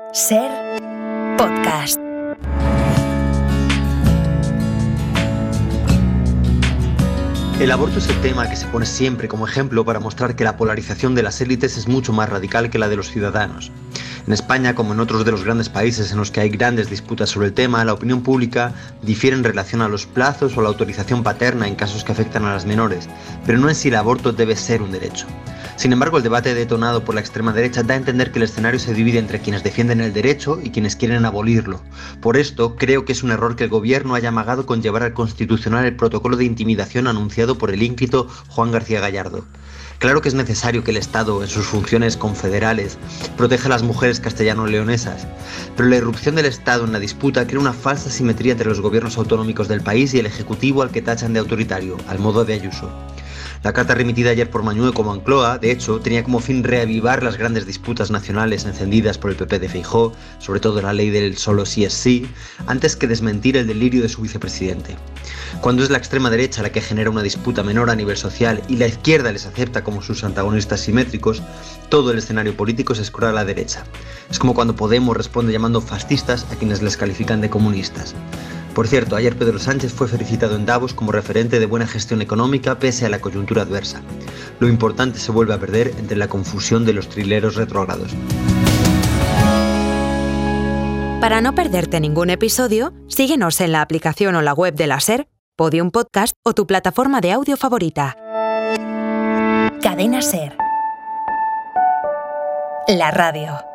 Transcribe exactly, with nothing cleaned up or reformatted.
Ser podcast. El aborto es el tema que se pone siempre como ejemplo para mostrar que la polarización de las élites es mucho más radical que la de los ciudadanos. En España, como en otros de los grandes países en los que hay grandes disputas sobre el tema, la opinión pública difiere en relación a los plazos o la autorización paterna en casos que afectan a las menores, pero no en si el aborto debe ser un derecho. Sin embargo, el debate detonado por la extrema derecha da a entender que el escenario se divide entre quienes defienden el derecho y quienes quieren abolirlo. Por esto, creo que es un error que el gobierno haya amagado con llevar al Constitucional el protocolo de intimidación anunciado por el ínclito Juan García Gallardo. Claro que es necesario que el Estado, en sus funciones confederales, proteja a las mujeres castellano-leonesas, pero la irrupción del Estado en la disputa crea una falsa simetría entre los gobiernos autonómicos del país y el Ejecutivo al que tachan de autoritario, al modo de Ayuso. La carta remitida ayer por Mañueco como Moncloa, de hecho, tenía como fin reavivar las grandes disputas nacionales encendidas por el P P de Feijóo, sobre todo la ley del solo sí es sí, antes que desmentir el delirio de su vicepresidente. Cuando es la extrema derecha la que genera una disputa menor a nivel social y la izquierda les acepta como sus antagonistas simétricos, todo el escenario político se escora a la derecha. Es como cuando Podemos responde llamando fascistas a quienes les califican de comunistas. Por cierto, ayer Pedro Sánchez fue felicitado en Davos como referente de buena gestión económica pese a la coyuntura adversa. Lo importante se vuelve a perder entre la confusión de los trileros retrógrados. Para no perderte ningún episodio, síguenos en la aplicación o la web de la SER, Podium Podcast o tu plataforma de audio favorita. Cadena SER. La radio.